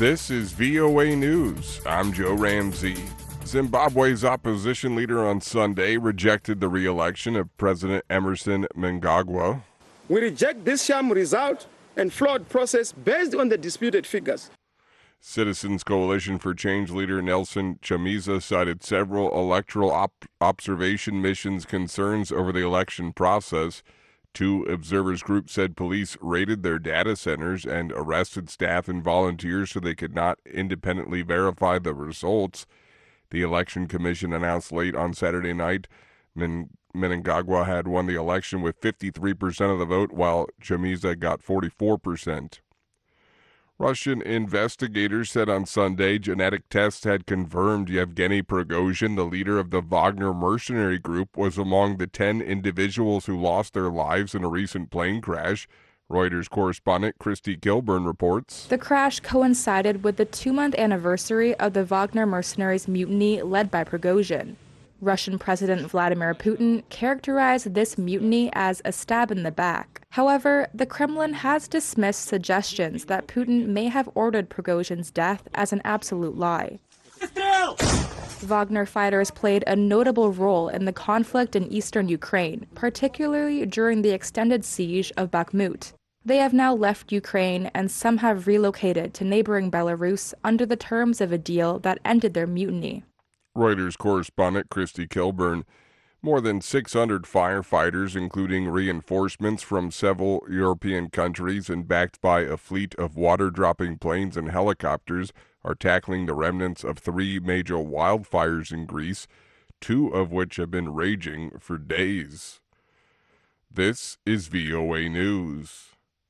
This is VOA News. I'm Joe Ramsey. Zimbabwe's opposition leader on Sunday rejected the re-election of President Emmerson Mnangagwa. We reject this sham result and flawed process based on the disputed figures. Citizens Coalition for Change leader Nelson Chamisa cited several electoral observation missions' concerns over the election process. Two observers groups said police raided their data centers and arrested staff and volunteers so they could not independently verify the results. The Election Commission announced late on Saturday night Mnangagwa had won the election with 53% of the vote, while Chamisa got 44%. Russian investigators said on Sunday genetic tests had confirmed Yevgeny Prigozhin, the leader of the Wagner mercenary group, was among the 10 individuals who lost their lives in a recent plane crash. Reuters correspondent Christy Kilburn reports. The crash coincided with the 2-month anniversary of the Wagner mercenaries' mutiny led by Prigozhin. Russian President Vladimir Putin characterized this mutiny as a stab in the back. However, the Kremlin has dismissed suggestions that Putin may have ordered Prigozhin's death as an absolute lie. Wagner fighters played a notable role in the conflict in eastern Ukraine, particularly during the extended siege of Bakhmut. They have now left Ukraine, and some have relocated to neighboring Belarus under the terms of a deal that ended their mutiny. Reuters correspondent Christy Kilburn. More than 600 firefighters, including reinforcements from several European countries and backed by a fleet of water-dropping planes and helicopters, are tackling the remnants of 3 major wildfires in Greece, 2 of which have been raging for days. This is VOA News.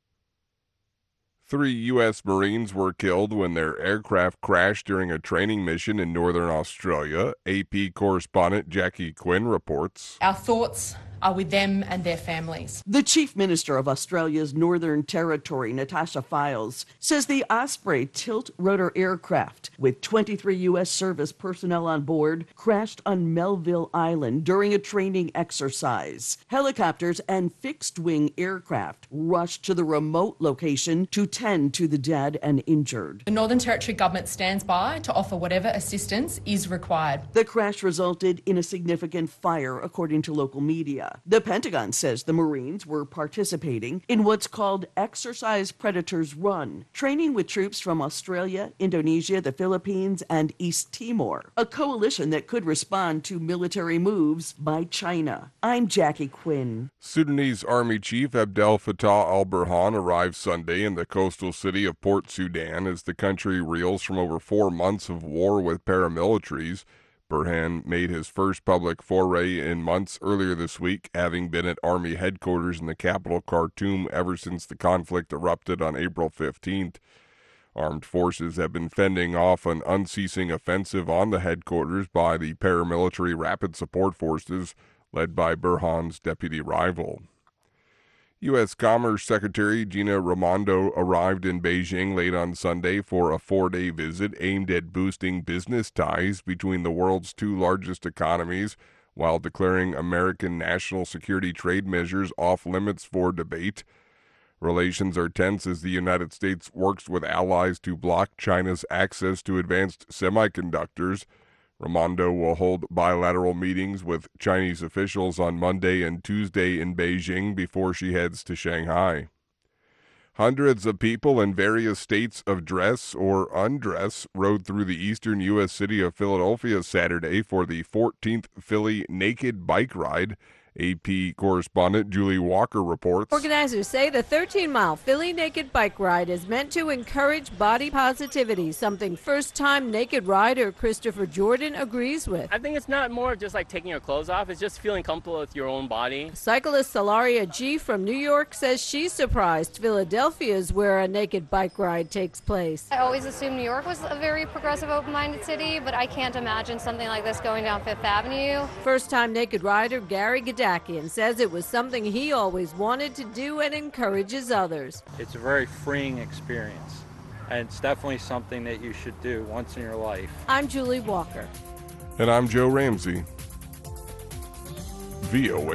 3 U.S. Marines were killed when their aircraft crashed during a training mission in northern Australia. AP correspondent Jackie Quinn reports. Our thoughts are with them and their families. The Chief Minister of Australia's Northern Territory, Natasha Fyles, says the Osprey tilt-rotor aircraft with 23 U.S. service personnel on board crashed on Melville Island during a training exercise. Helicopters and fixed-wing aircraft rushed to the remote location to tend to the dead and injured. The Northern Territory government stands by to offer whatever assistance is required. The crash resulted in a significant fire, according to local media. The Pentagon says the Marines were participating in what's called Exercise Predators Run, training with troops from Australia, Indonesia, the Philippines, and East Timor, a coalition that could respond to military moves by China. I'm Jackie Quinn. Sudanese Army Chief Abdel Fattah al-Burhan arrived Sunday in the coastal city of Port Sudan as the country reels from over 4 months of war with paramilitaries. Burhan made his first public foray in months earlier this week, having been at Army headquarters in the capital Khartoum ever since the conflict erupted on April 15th. Armed forces have been fending off an unceasing offensive on the headquarters by the paramilitary Rapid Support Forces, led by Burhan's deputy rival. U.S. Commerce Secretary Gina Raimondo arrived in Beijing late on Sunday for a 4-day visit aimed at boosting business ties between the world's 2 largest economies, while declaring American national security trade measures off limits for debate. Relations are tense as the United States works with allies to block China's access to advanced semiconductors. Raimondo will hold bilateral meetings with Chinese officials on Monday and Tuesday in Beijing before she heads to Shanghai. Hundreds of people in various states of dress or undress rode through the eastern U.S. city of Philadelphia Saturday for the 14th Philly Naked Bike Ride. AP correspondent Julie Walker reports. Organizers say the 13-mile Philly Naked Bike Ride is meant to encourage body positivity, something first-time naked rider Christopher Jordan agrees with. I think it's not more of just like taking your clothes off. It's just feeling comfortable with your own body. Cyclist Salaria G from New York says she's surprised Philadelphia is where a naked bike ride takes place. I always assumed New York was a very progressive, open-minded city, but I can't imagine something like this going down Fifth Avenue. First-time naked rider Gary Gadakian says it was something he always wanted to do and encourages others. It's a very freeing experience, and it's definitely something that you should do once in your life. I'm Julie Walker. And I'm Joe Ramsey. VOA